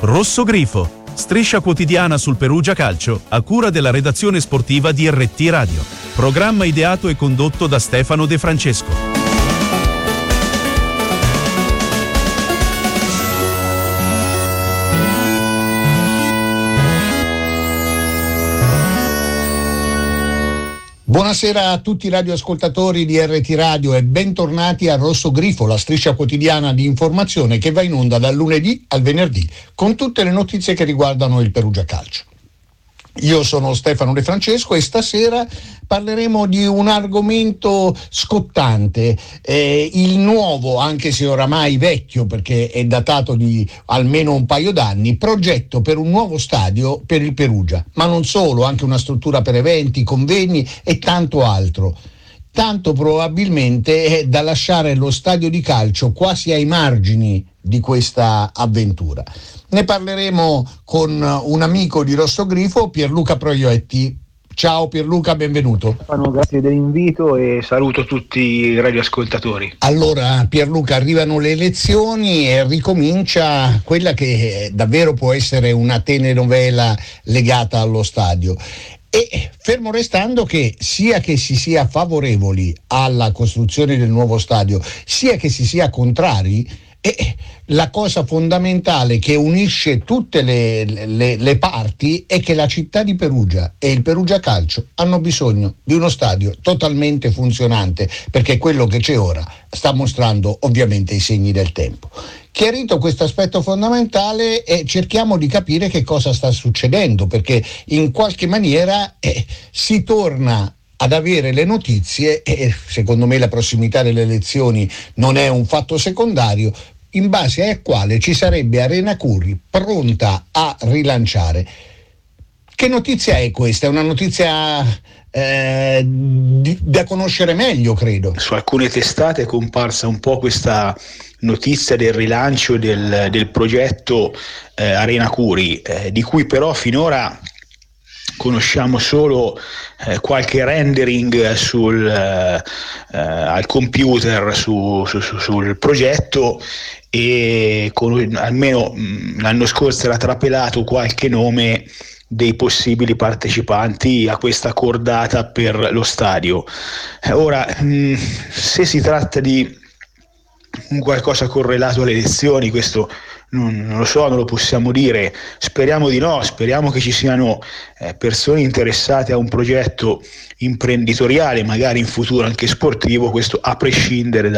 Rosso Grifo, striscia quotidiana sul Perugia Calcio a cura della redazione sportiva di RT Radio. Programma ideato e condotto da Stefano De Francesco. Buonasera a tutti i radioascoltatori di RT Radio e bentornati a Rosso Grifo, la striscia quotidiana di informazione che va in onda dal lunedì al venerdì con tutte le notizie che riguardano il Perugia Calcio. Io sono Stefano De Francesco e stasera parleremo di un argomento scottante, il nuovo, anche se oramai vecchio perché è datato di almeno un paio d'anni, progetto per un nuovo stadio per il Perugia, ma non solo, anche una struttura per eventi, convegni e tanto altro. Tanto probabilmente è da lasciare lo stadio di calcio quasi ai margini di questa avventura. Ne parleremo con un amico di Rosso Grifo, Pierluca Proietti. Ciao Pierluca, benvenuto. Grazie dell'invito e saluto tutti i radioascoltatori. Allora Pierluca, arrivano le elezioni e ricomincia quella che davvero può essere una telenovela legata allo stadio. E fermo restando che sia che si sia favorevoli alla costruzione del nuovo stadio, sia che si sia contrari, la cosa fondamentale che unisce tutte le parti è che la città di Perugia e il Perugia Calcio hanno bisogno di uno stadio totalmente funzionante, perché quello che c'è ora sta mostrando ovviamente i segni del tempo. Chiarito questo aspetto fondamentale, cerchiamo di capire che cosa sta succedendo, perché in qualche maniera si torna ad avere le notizie, e secondo me la prossimità delle elezioni non è un fatto secondario, in base al quale ci sarebbe Arena Curri pronta a rilanciare. Che notizia è questa? È una notizia da conoscere meglio, credo. Su alcune testate è comparsa un po' questa notizia del rilancio del progetto Arena Curri, di cui però finora conosciamo solo qualche rendering al computer sul progetto, e almeno l'anno scorso era trapelato qualche nome dei possibili partecipanti a questa cordata per lo stadio. Ora, se si tratta di qualcosa correlato alle elezioni, questo non lo so, non lo possiamo dire. Speriamo di no, speriamo che ci siano persone interessate a un progetto imprenditoriale, magari in futuro anche sportivo, questo a prescindere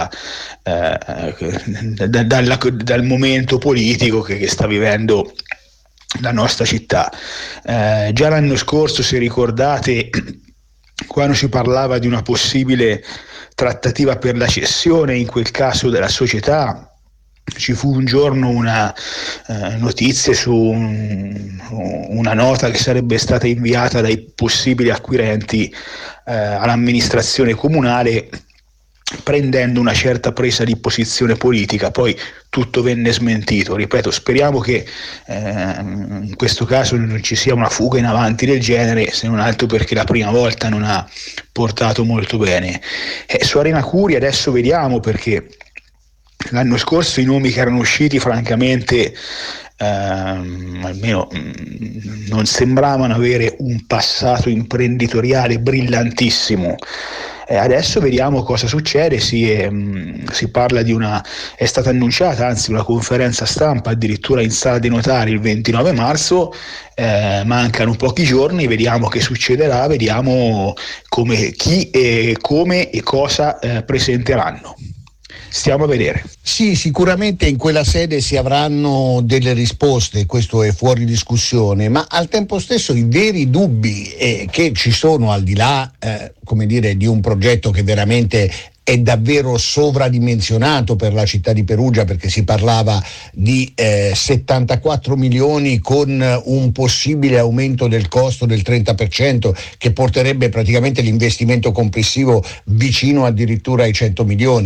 dal momento politico che sta vivendo la nostra città. Già l'anno scorso, se ricordate, quando si parlava di una possibile trattativa per la cessione, in quel caso della società, ci fu un giorno una notizia su una nota che sarebbe stata inviata dai possibili acquirenti all'amministrazione comunale, prendendo una certa presa di posizione politica. Poi tutto venne smentito. Ripeto, speriamo che in questo caso non ci sia una fuga in avanti del genere, se non altro perché la prima volta non ha portato molto bene. Su Arena Curri adesso vediamo, perché l'anno scorso i nomi che erano usciti francamente almeno non sembravano avere un passato imprenditoriale brillantissimo. Adesso vediamo cosa succede. Si parla è stata annunciata anzi una conferenza stampa addirittura in sala dei notari il 29 marzo, mancano pochi giorni, vediamo che succederà, vediamo chi e come e cosa presenteranno. Stiamo a vedere. Sì, sicuramente in quella sede si avranno delle risposte, questo è fuori discussione, ma al tempo stesso i veri dubbi che ci sono al di là, di un progetto che veramente è davvero sovradimensionato per la città di Perugia, perché si parlava di 74 milioni con un possibile aumento del costo del 30%, che porterebbe praticamente l'investimento complessivo vicino addirittura ai 100 milioni.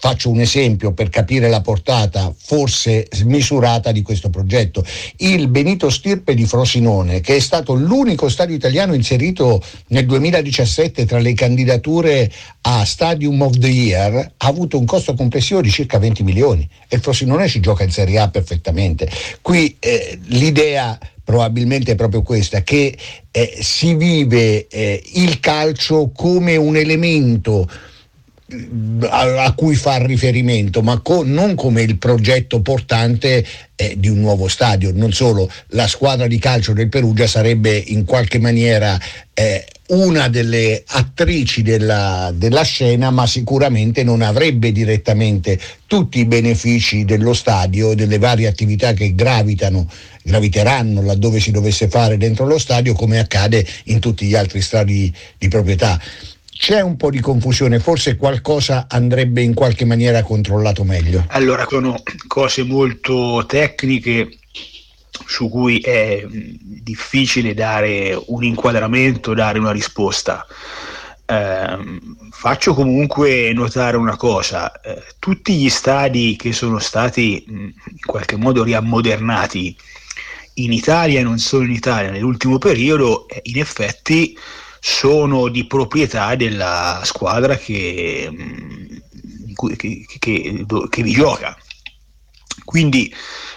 Faccio un esempio per capire la portata forse smisurata di questo progetto. Il Benito Stirpe di Frosinone, che è stato l'unico stadio italiano inserito nel 2017 tra le candidature a Stadium of the Year, ha avuto un costo complessivo di circa 20 milioni e il Frosinone ci gioca in Serie A perfettamente. Qui l'idea probabilmente è proprio questa, che si vive il calcio come un elemento a cui fa riferimento, ma non come il progetto portante di un nuovo stadio. Non solo, la squadra di calcio del Perugia sarebbe in qualche maniera una delle attrici della scena, ma sicuramente non avrebbe direttamente tutti i benefici dello stadio e delle varie attività che graviteranno laddove si dovesse fare dentro lo stadio, come accade in tutti gli altri stadi di proprietà. C'è un po' di confusione, forse qualcosa andrebbe in qualche maniera controllato meglio. Allora, sono cose molto tecniche su cui è difficile dare un inquadramento, dare una risposta. Faccio comunque notare una cosa: tutti gli stadi che sono stati in qualche modo riammodernati in Italia e non solo in Italia nell'ultimo periodo, in effetti sono di proprietà della squadra che vi gioca. Quindi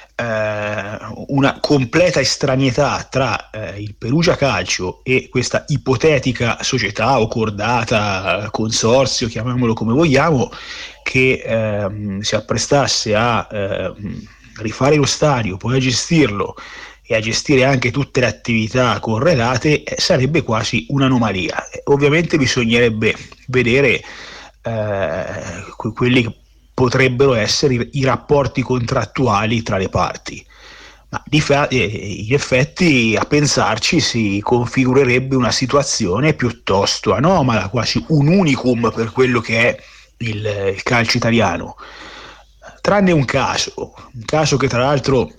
una completa estraneità tra il Perugia Calcio e questa ipotetica società o cordata, consorzio, chiamiamolo come vogliamo, che si apprestasse a rifare lo stadio, poi a gestirlo e a gestire anche tutte le attività correlate, sarebbe quasi un'anomalia. Ovviamente bisognerebbe vedere quelli che potrebbero essere i rapporti contrattuali tra le parti, ma in effetti a pensarci si configurerebbe una situazione piuttosto anomala, quasi un unicum per quello che è il calcio italiano, tranne un caso che tra l'altro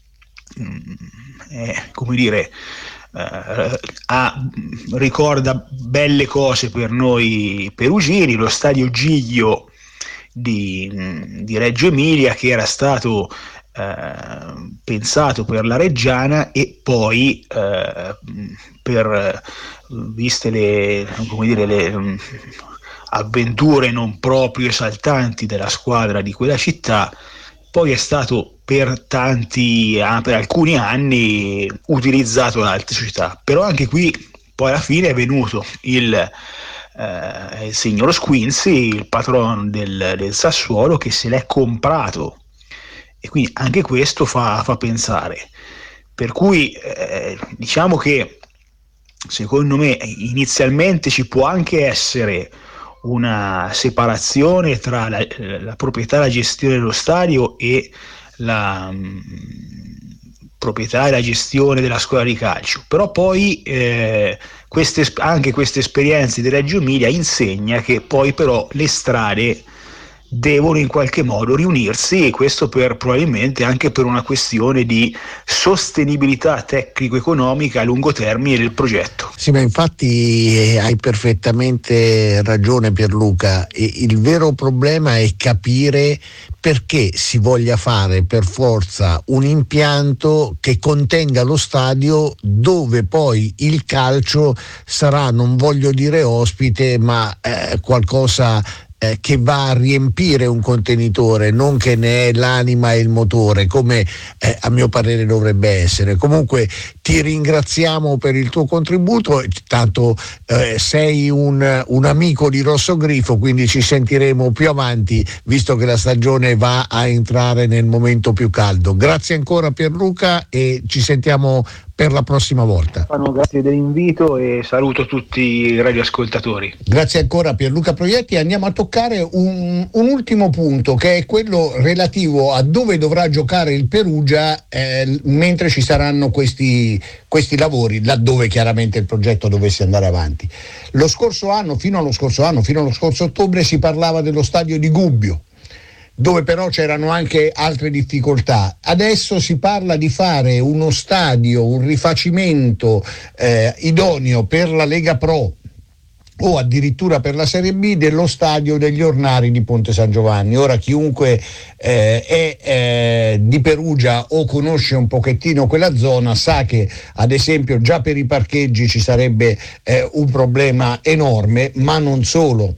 ricorda belle cose per noi perugini: lo stadio Giglio di Reggio Emilia, che era stato pensato per la Reggiana e poi viste le avventure non proprio esaltanti della squadra di quella città, poi è stato per alcuni anni utilizzato da altre società. Però anche qui poi alla fine è venuto il signor Squinzi, il patrono del Sassuolo, che se l'è comprato, e quindi anche questo fa pensare. Per cui diciamo che secondo me inizialmente ci può anche essere una separazione tra la proprietà e la gestione dello stadio e la proprietà e la gestione della squadra di calcio, però poi anche queste esperienze di Reggio Emilia insegna che poi però le strade devono in qualche modo riunirsi, e questo probabilmente anche per una questione di sostenibilità tecnico-economica a lungo termine del progetto. Sì, ma infatti hai perfettamente ragione, Pierluca. Il vero problema è capire perché si voglia fare per forza un impianto che contenga lo stadio, dove poi il calcio sarà, non voglio dire ospite, ma qualcosa che va a riempire un contenitore, non che ne è l'anima e il motore, come a mio parere dovrebbe essere. Comunque ti ringraziamo per il tuo contributo, tanto sei un amico di Rossogrifo, quindi ci sentiremo più avanti, visto che la stagione va a entrare nel momento più caldo. Grazie ancora Pierluca e ci sentiamo per la prossima volta. Grazie dell'invito e saluto tutti i radioascoltatori. Grazie ancora Pierluca Proietti. Andiamo a toccare un ultimo punto, che è quello relativo a dove dovrà giocare il Perugia mentre ci saranno questi lavori, laddove chiaramente il progetto dovesse andare avanti. Fino allo scorso ottobre si parlava dello stadio di Gubbio, dove però c'erano anche altre difficoltà. Adesso si parla di fare uno stadio, un rifacimento idoneo per la Lega Pro o addirittura per la Serie B dello stadio degli Ornari di Ponte San Giovanni. Ora chiunque è di Perugia o conosce un pochettino quella zona sa che ad esempio già per i parcheggi ci sarebbe un problema enorme, ma non solo,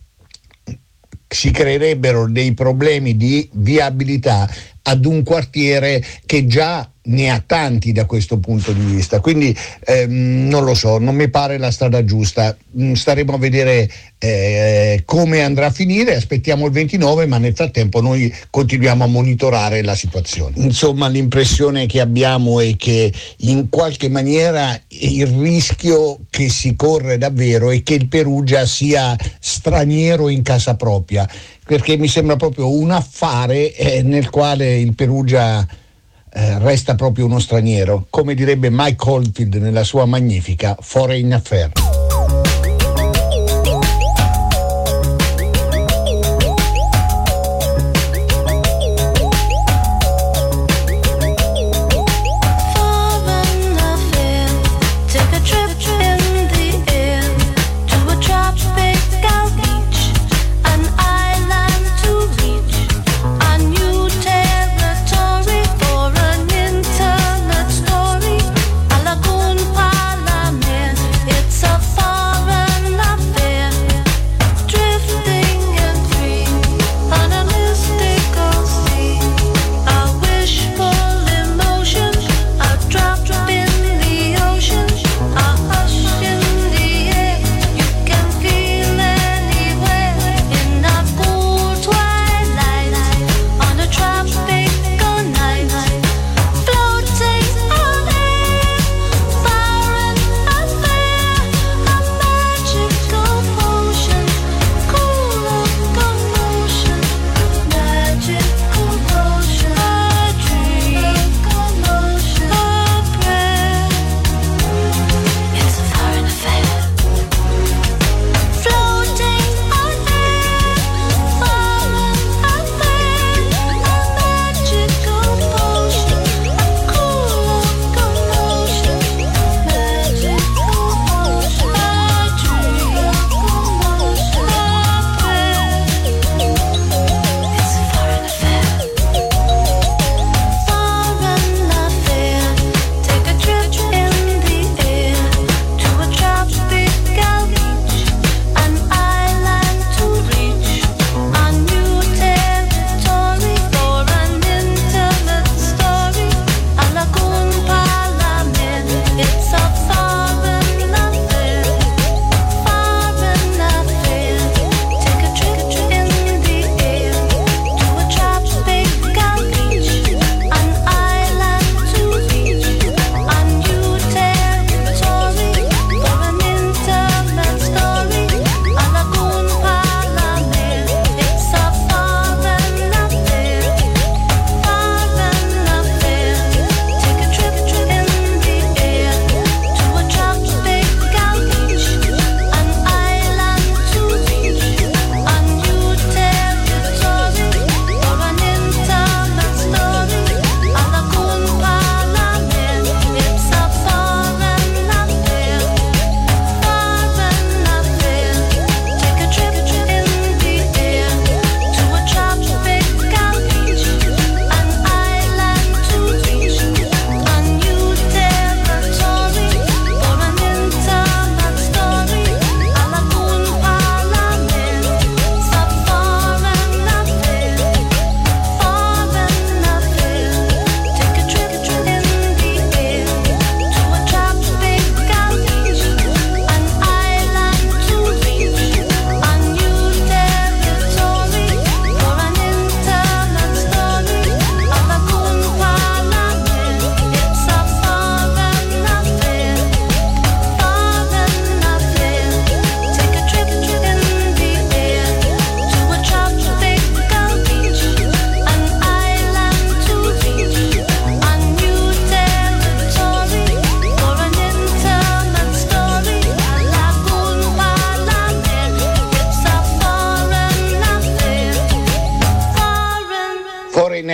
si creerebbero dei problemi di viabilità ad un quartiere che già ne ha tanti da questo punto di vista, quindi non lo so, non mi pare la strada giusta. Staremo a vedere come andrà a finire, aspettiamo il 29, ma nel frattempo noi continuiamo a monitorare la situazione. Insomma, l'impressione che abbiamo è che in qualche maniera il rischio che si corre davvero è che il Perugia sia straniero in casa propria, perché mi sembra proprio un affare nel quale il Perugia resta proprio uno straniero, come direbbe Mike Oldfield nella sua magnifica Foreign Affair. It's a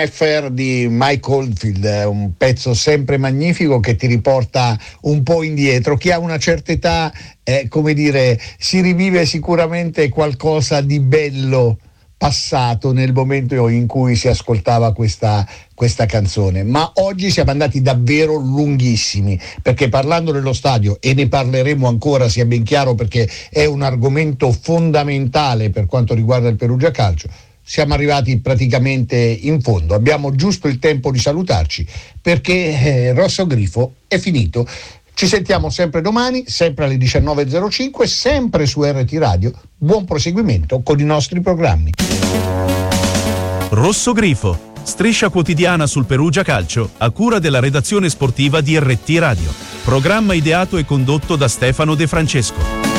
Affair di Mike Oldfield, un pezzo sempre magnifico che ti riporta un po' indietro. Chi ha una certa età, come dire, si rivive sicuramente qualcosa di bello passato nel momento in cui si ascoltava questa canzone. Ma oggi siamo andati davvero lunghissimi, perché parlando dello stadio, e ne parleremo ancora, sia ben chiaro, perché è un argomento fondamentale per quanto riguarda il Perugia Calcio, siamo arrivati praticamente in fondo. Abbiamo giusto il tempo di salutarci, perché Rosso Grifo è finito. Ci sentiamo sempre domani, sempre alle 19.05, sempre su RT Radio. Buon proseguimento con i nostri programmi. Rosso Grifo, striscia quotidiana sul Perugia Calcio, a cura della redazione sportiva di RT Radio. Programma ideato e condotto da Stefano De Francesco.